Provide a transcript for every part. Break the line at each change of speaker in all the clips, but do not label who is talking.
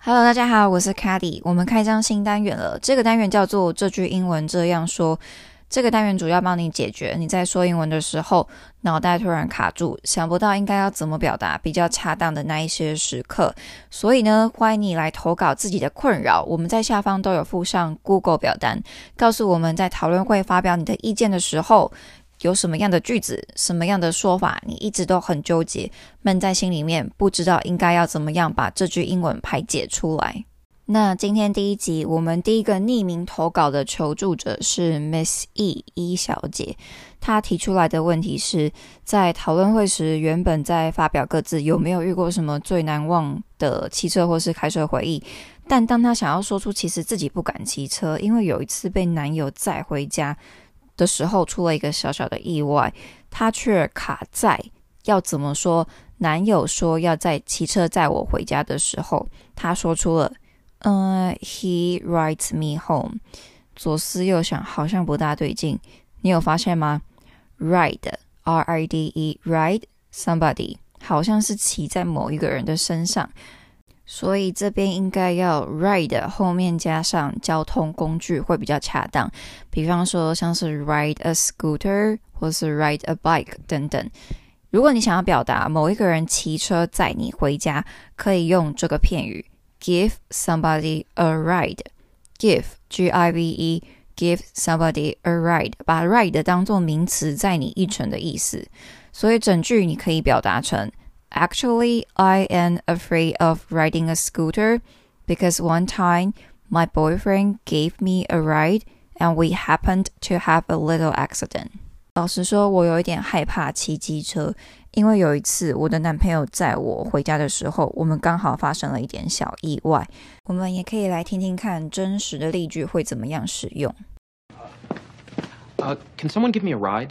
Hello， 大家好，我是 Caddy。我们开张新单元了，这个单元叫做这句英文这样说。这个单元主要帮你解决你在说英文的时候，脑袋突然卡住，想不到应该要怎么表达比较恰当的那一些时刻。所以呢，欢迎你来投稿自己的困扰，我们在下方都有附上 Google 表单，告诉我们在讨论会发表你的意见的时候，有什么样的句子，什么样的说法，你一直都很纠结，闷在心里面，不知道应该要怎么样把这句英文排解出来。那今天第一集，我们第一个匿名投稿的求助者是 Miss E 小姐，她提出来的问题是，在讨论会时，原本在发表各自有没有遇过什么最难忘的骑车或是开车回忆，但当她想要说出其实自己不敢骑车，因为有一次被男友载回家的时候出了一个小小的意外，她却卡在要怎么说男友说要在骑车载我回家的时候，她说出了he rides me home。 左思右想，好像不大对劲，你有发现吗？ Ride R-I-D-E ride somebody 好像是骑在某一个人的身上，所以这边应该要 ride 后面加上交通工具会比较恰当，比方说像是 ride a scooter 或是 ride a bike 等等。如果你想要表达某一个人骑车载你回家，可以用这个片语Give somebody a ride. Give, G-I-V-E, give somebody a ride. 把 ride 当作名词载你一程的意思。所以整句你可以表达成 Actually, I am afraid of riding a scooter because one time my boyfriend gave me a ride and we happened to have a little accident. 老实说，我有一点害怕骑机车，因为有一次我的男朋友载我回家的时候，我们刚好发生了一点小意外。我们也可以来听听看真实的例句会怎么样使用。
Can someone give me a ride?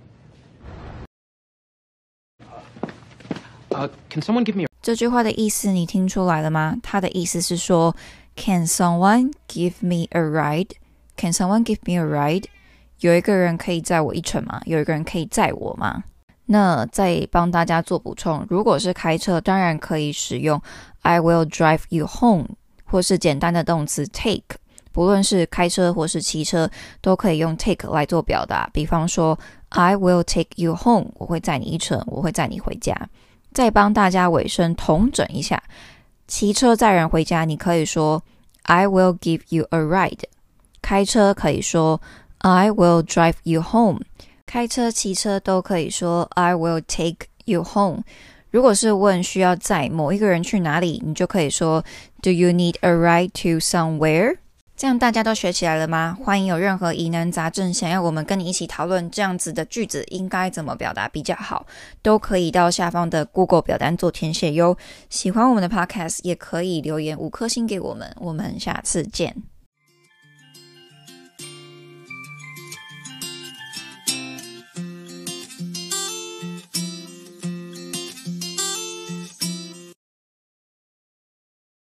Can someone give me a...
这句话的意思你听出来了吗？它的意思是说 Can someone give me a ride? Can someone give me a ride? 有一个人可以载我一程吗？有一个人可以载我吗？那再帮大家做补充，如果是开车，当然可以使用 I will drive you home 或是简单的动词 take， 不论是开车或是骑车都可以用 take 来做表达，比方说 I will take you home， 我会载你一程，我会载你回家。再帮大家尾声统整一下，骑车载人回家你可以说 I will give you a ride， 开车可以说I will drive you home， 开车骑车都可以说 I will take you home。 如果是问需要载某一个人去哪里，你就可以说 Do you need a ride to somewhere？ 这样大家都学起来了吗？欢迎有任何疑难杂症想要我们跟你一起讨论这样子的句子应该怎么表达比较好，都可以到下方的 Google 表单做填写哟。喜欢我们的 Podcast 也可以留言5颗星给我们，我们下次见。